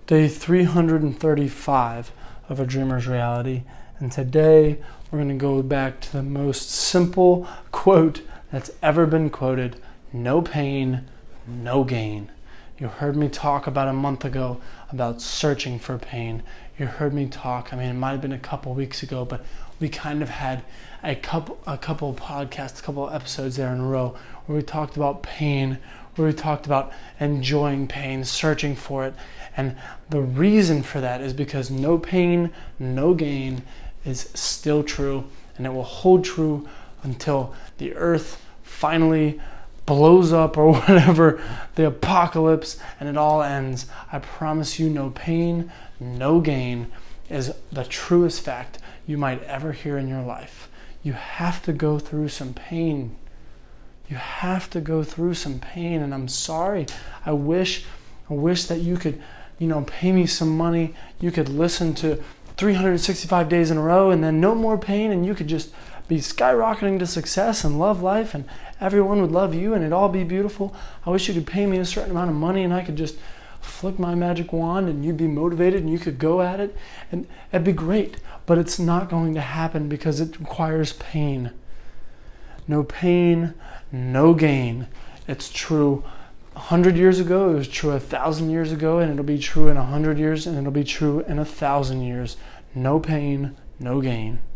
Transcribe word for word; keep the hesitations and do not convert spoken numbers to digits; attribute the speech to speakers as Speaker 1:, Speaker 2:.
Speaker 1: Day three hundred thirty-five of A Dreamer's Reality, and today we're going to go back to the most simple quote that's ever been quoted: no pain, no gain. You heard me talk about a month ago about searching for pain. You heard me talk, I mean, it might have been a couple weeks ago, but we kind of had a couple a couple podcasts, a couple episodes there in a row where we talked about pain, where we talked about enjoying pain, searching for it. And the reason for that is because no pain, no gain is still true, and it will hold true until the earth finally blows up or whatever, the apocalypse, and it all ends. I promise you, no pain, no gain is the truest fact you might ever hear in your life. You have to go through some pain. You have to go through some pain, and I'm sorry. I wish, I wish that you could, you know, pay me some money. You could listen to three hundred sixty-five days in a row, and then no more pain, and you could just be skyrocketing to success and love life, and everyone would love you, and it'd all be beautiful. I wish you could pay me a certain amount of money, and I could just flick my magic wand, and you'd be motivated, and you could go at it, and it'd be great. But it's not going to happen because it requires pain. No pain, no gain. It's true a hundred years ago, it was true a thousand years ago, and it'll be true in a hundred years, and it'll be true in a thousand years. No pain, no gain.